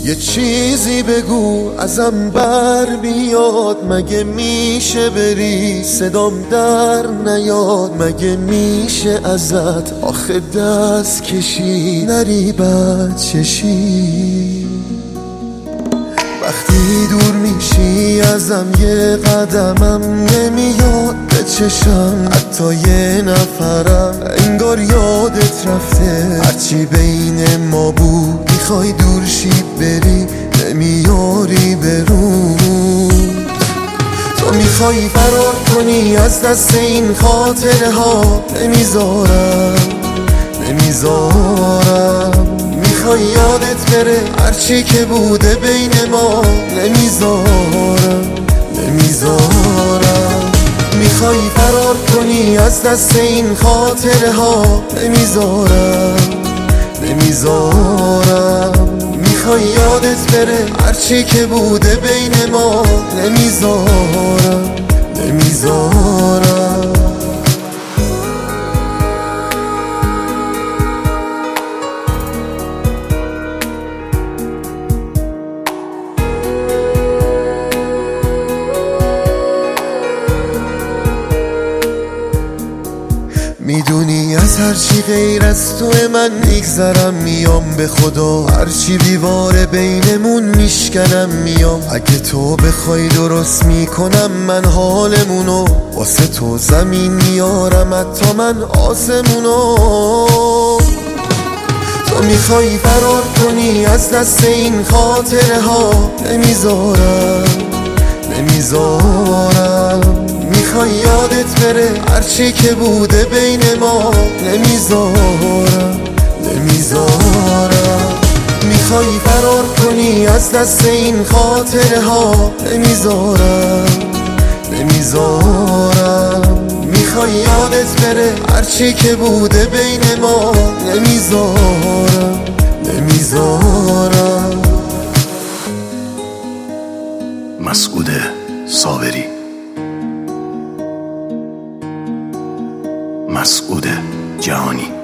یه چیزی بگو ازم بر بیاد، مگه میشه بری صدام در نیاد؟ مگه میشه ازت آخه دست کشی نری بد چشی؟ وقتی دور میشی ازم یه قدمم نمیاد به چشم، حتی یه نفرم انگار یادت رفته. هرچی بین ما بود میخوای دور شی بری، نمیاری برود. تو میخوای فرار کنی از دست این خاطره ها، نمیذارم میخوای یادت بره هرچی که بوده بین ما، نمیذارم میخوای فرار کنی از دست این خاطره ها، نمیذارم میخوای یادت بره هرچی که بوده بین ما، نمیذارم میدونی از هرچی غیر از تو من میگذرم، میام به خدا هرچی دیواره بینمون میشکنم میام. اگه تو بخوای درست میکنم من حالمونو، واسه تو زمین میارم حتی من آسمونو. تو میخوای فرار کنی از دست این خاطره ها، نمیذارم میخوای یادت بره هرچی که بوده بین ما، نمیذارم میخوای فرار کنی از دست این خاطره ها، نمیذارم میخوای یادت بره هرچی که بوده بین ما، نمیذارم. مسعود صابری، مسعود جهانی.